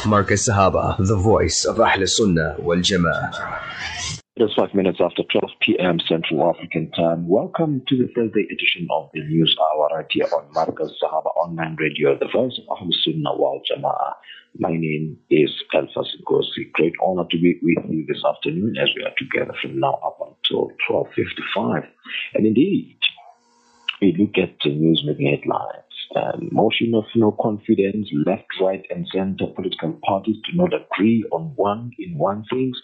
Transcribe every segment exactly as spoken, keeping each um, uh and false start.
Marcus Sahaba, the voice of Ahl Sunnah wal Jama'ah. It is five minutes after twelve p.m. Central African Time. Welcome to the Thursday edition of the News Hour right here on Marcus Sahaba Online Radio, the voice of Ahl Sunnah wal Jama'ah. My name is Elfas Ngosi. Great honor to be with you this afternoon as we are together from now up until twelve fifty-five. And indeed, we look at the news making headlines. Um, motion of no confidence, left, right, and center political parties do not agree on one in one things.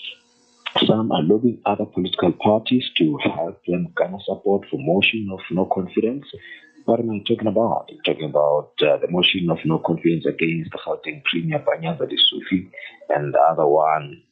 Some are lobbying other political parties to help them garner support for motion of no confidence. What am I talking about? I'm talking about uh, the motion of no confidence against the Gauteng Premier Panyaza Lesufi and the other one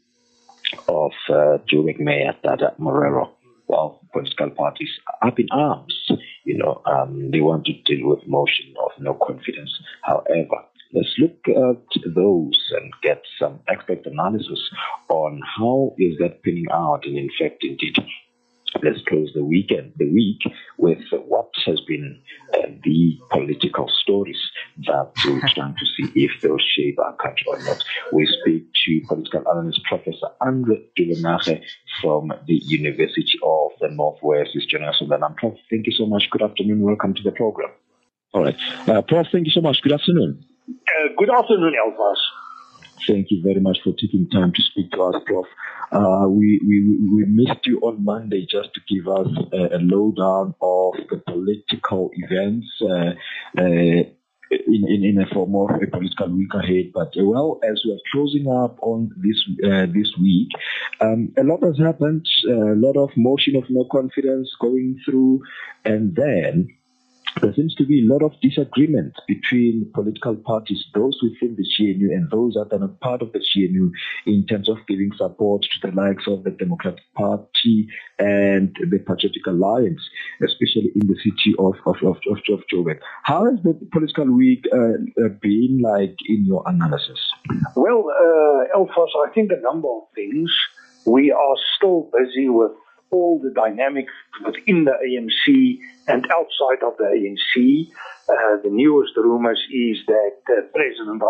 of uh, Joburg Mayor Dada Morero. Well, political parties are up in arms. You know, um, they want to deal with motion of no confidence. However, let's look at those and get some expert analysis on how is that pinning out. And in fact, indeed, let's close the weekend, the week with what has been uh, the political stories that we're trying to see if they'll shape our country or not. We speak to political analyst Professor Andre Dulenache from the University of the Northwest. He's joining us on the line. Prof, thank you so much. Good afternoon. Welcome to the program. All right. Uh, Prof, thank you so much. Good afternoon. Uh, good afternoon, Elfas. Thank you very much for taking time to speak to us, Prof. Uh, we, we, we missed you on Monday just to give us a, a lowdown of the political events uh, uh, in, in, in a form of a political week ahead. But, uh, well, as we are closing up on this uh, this week, um, a lot has happened, a lot of motion of no confidence going through, and then there seems to be a lot of disagreement between political parties, those within the G N U and those that are not part of the G N U, in terms of giving support to the likes of the Democratic Party and the Patriotic Alliance, especially in the city of of of, of, of Joburg. How has the political week uh, been like in your analysis? Well, uh, Elfas, I think a number of things. We are still busy with all the dynamics within the A N C and outside of the A N C. Uh, the newest rumors is that uh, President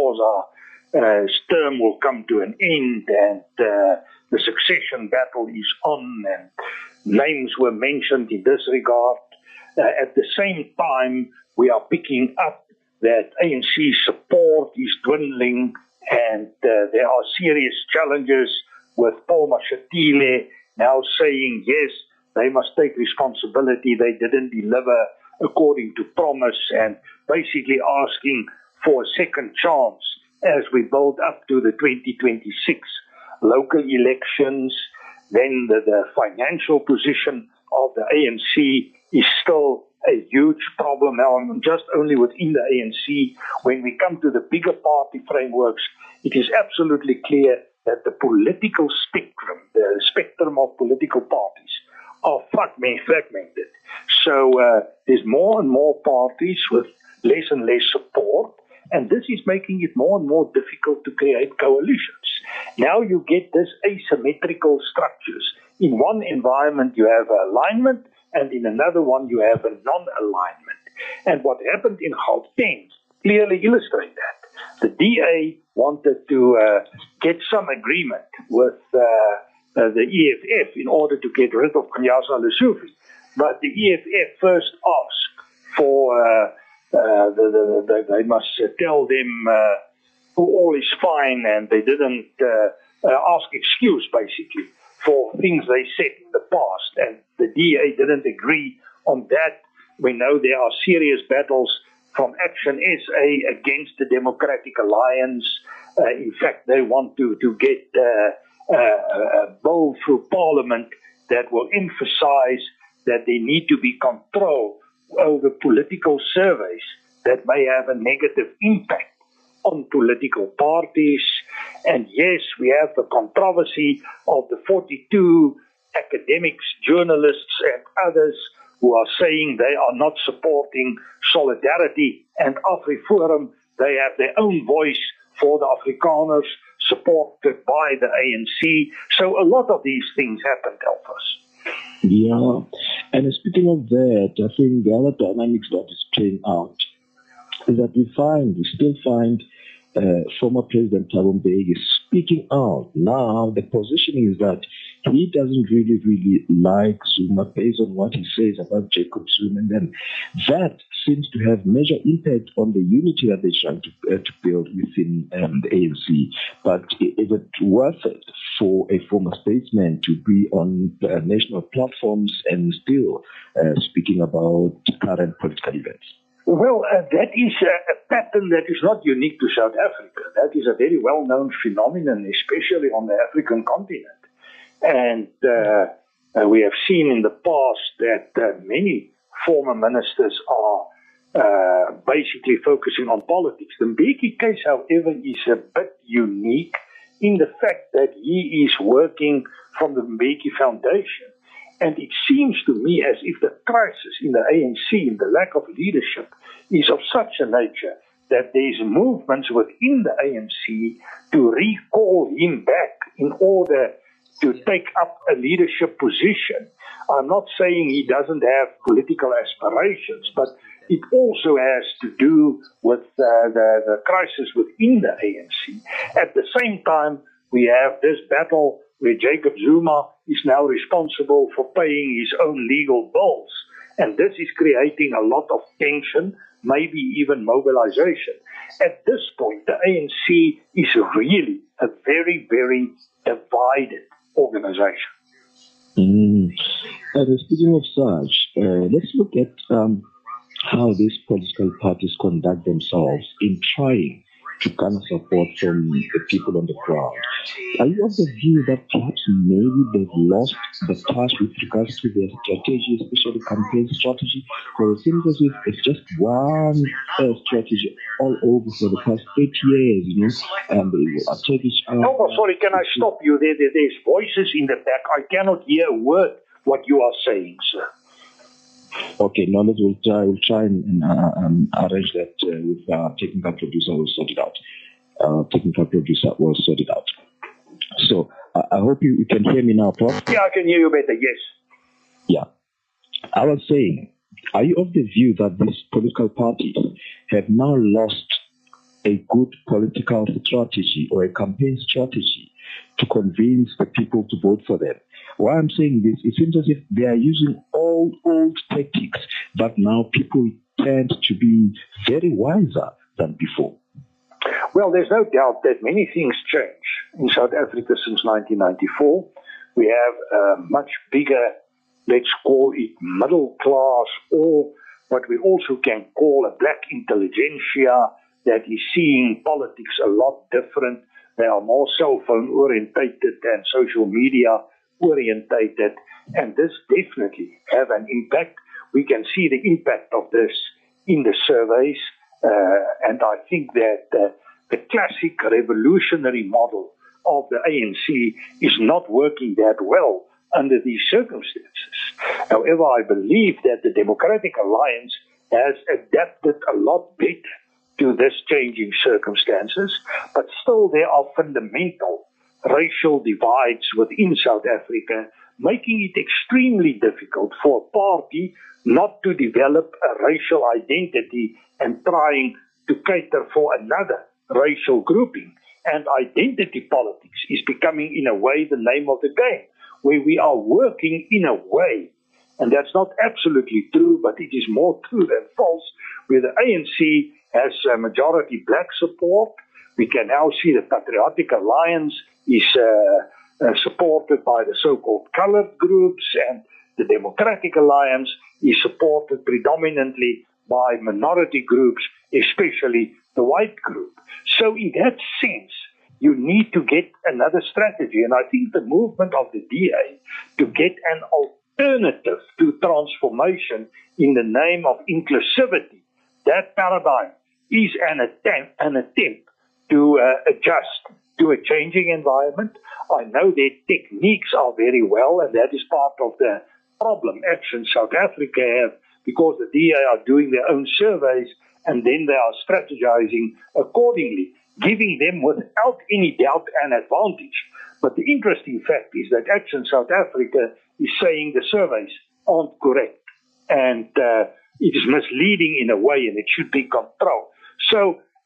Ramaphosa's uh, term will come to an end and uh, the succession battle is on, and names were mentioned in this regard. Uh, at the same time, we are picking up that A N C support is dwindling and uh, there are serious challenges with Paul Mashatile now saying, yes, they must take responsibility. They didn't deliver according to promise, and basically asking for a second chance as we build up to the twenty twenty-six local elections. Then the, the financial position of the A N C is still a huge problem now, just only within the A N C. When we come to the bigger party frameworks, it is absolutely clear that the political spectrum, the spectrum of political parties, are fragmented. So uh, there's more and more parties with less and less support, and this is making it more and more difficult to create coalitions. Now you get this asymmetrical structures. In one environment you have alignment, and in another one you have a non-alignment. And what happened in Gauteng clearly illustrates that. The D A wanted to uh, get some agreement with uh, uh, the E F F in order to get rid of Panyaza Lesufi. But the E F F first asked for, uh, uh, the, the, the, they must uh, tell them uh, all is fine, and they didn't uh, uh, ask excuse, basically, for things they said in the past. And the D A didn't agree on that. We know there are serious battles from Action S A against the Democratic Alliance. Uh, in fact, they want to, to get uh, uh, a bill through Parliament that will emphasize that there need to be control over political surveys that may have a negative impact on political parties. And yes, we have the controversy of the forty-two academics, journalists, and others who are saying they are not supporting Solidarity and AfriForum. They have their own voice for the Afrikaners, supported by the A N C. So a lot of these things happened, Elfas. Yeah, and speaking of that, I think the other dynamics that is playing out is that we find, we still find uh, former President Thabo Mbeki is speaking out. Now, the position is that he doesn't really, really like Zuma based on what he says about Jacob Zuma. And then that seems to have major impact on the unity that they're trying to, uh, to build within um, the A N C. But is it worth it for a former statesman to be on uh, national platforms and still uh, speaking about current political events? Well, uh, that is a, a pattern that is not unique to South Africa. That is a very well-known phenomenon, especially on the African continent. And uh, uh, we have seen in the past that uh, many former ministers are uh, basically focusing on politics. The Mbeki case, however, is a bit unique in the fact that he is working from the Mbeki Foundation. And it seems to me as if the crisis in the A N C, in the lack of leadership, is of such a nature that there's movements within the A N C to recall him back in order to take up a leadership position. I'm not saying he doesn't have political aspirations, but it also has to do with uh, the, the crisis within the A N C. At the same time, we have this battle where Jacob Zuma is now responsible for paying his own legal bills. And this is creating a lot of tension, maybe even mobilization. At this point, the A N C is really a very, very divided organization. Mm. And speaking of such, uh, let's look at um, how these political parties conduct themselves in trying to garner support from the people on the ground. Are you of the view that perhaps maybe they've lost the touch with regards to their strategy, especially campaign strategy? Because it seems as if it's just one uh, strategy all over for the past eight years, you know, and they will attack each other. Oh, sorry, can I stop you there? there? There's voices in the back. I cannot hear a word what you are saying, sir. Okay, now let's we'll try, we'll try and uh, um, arrange that uh, with our uh, technical producer. We'll sort it out. Uh, technical producer will sort it out. So uh, I hope you, you can hear me now, Prof. Yeah, I can hear you better, yes. Yeah. I was saying, are you of the view that these political parties have now lost a good political strategy or a campaign strategy to convince the people to vote for them? Why I'm saying this, it seems as if they are using old, old tactics, but now people tend to be very wiser than before. Well, there's no doubt that many things change in South Africa since nineteen ninety-four. We have a much bigger, let's call it middle class, or what we also can call a black intelligentsia that is seeing politics a lot different. They are more cell phone orientated and social media orientated, and this definitely have an impact. We can see the impact of this in the surveys, uh, and I think that uh, the classic revolutionary model of the A N C is not working that well under these circumstances. However, I believe that the Democratic Alliance has adapted a lot better to this changing circumstances, but still there are fundamental racial divides within South Africa, making it extremely difficult for a party not to develop a racial identity and trying to cater for another racial grouping. And identity politics is becoming, in a way, the name of the game, where we are working in a way, and that's not absolutely true, but it is more true than false, where the A N C has a majority black support. We can now see the Patriotic Alliance is uh, uh, supported by the so-called colored groups, and the Democratic Alliance is supported predominantly by minority groups, especially the white group. So in that sense, you need to get another strategy. And I think the movement of the D A to get an alternative to transformation in the name of inclusivity, that paradigm is an attempt, an attempt to uh, adjust to a changing environment. I know their techniques are very well, and that is part of the problem Action South Africa have, because the D A are doing their own surveys and then they are strategizing accordingly, giving them without any doubt an advantage. But the interesting fact is that Action South Africa is saying the surveys aren't correct, and uh, it is misleading in a way, and it should be controlled. So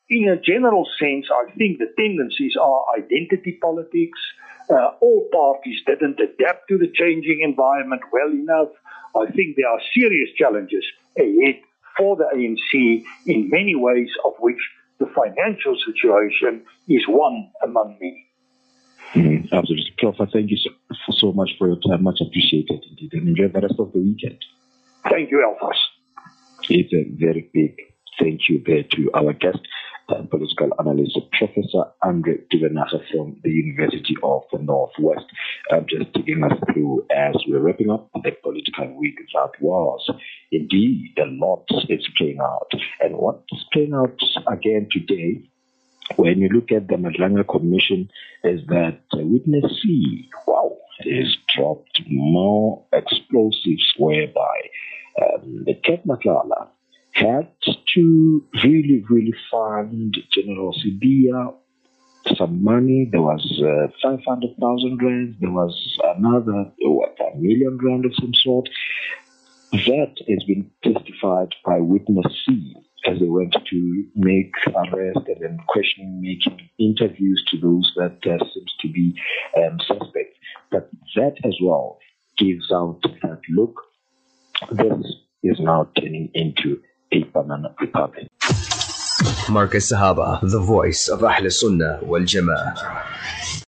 in a general sense, I think the tendencies are identity politics. Uh, all parties didn't adapt to the changing environment well enough. I think there are serious challenges ahead for the A N C in many ways, of which the financial situation is one among many. Mm, absolutely. Prof, thank you so, so much for your time. Much appreciated indeed. And enjoy the rest of the weekend. Thank you, Elfas. It's a very big thank you there to our guest, uh, political analyst, Professor Andre Duvenage from the University of the Northwest, um, just taking us through as we're wrapping up the political week that was. Indeed, a lot is playing out. And what's playing out again today, when you look at the Madlanga Commission, is that uh, Witness C, wow, has dropped more explosives whereby um, the Ted Matlala had to really, really fund General Sibiya some money. There was uh, five hundred thousand rand. There was another, what, a million rand of some sort. That has been testified by Witness C as they went to make arrest and then questioning, making interviews to those that uh, seems to be um, suspects. But that as well gives out that, look, this is now turning into a banana republic. Marcus Sahaba, the voice of Ahl Sunnah wal Jama'ah.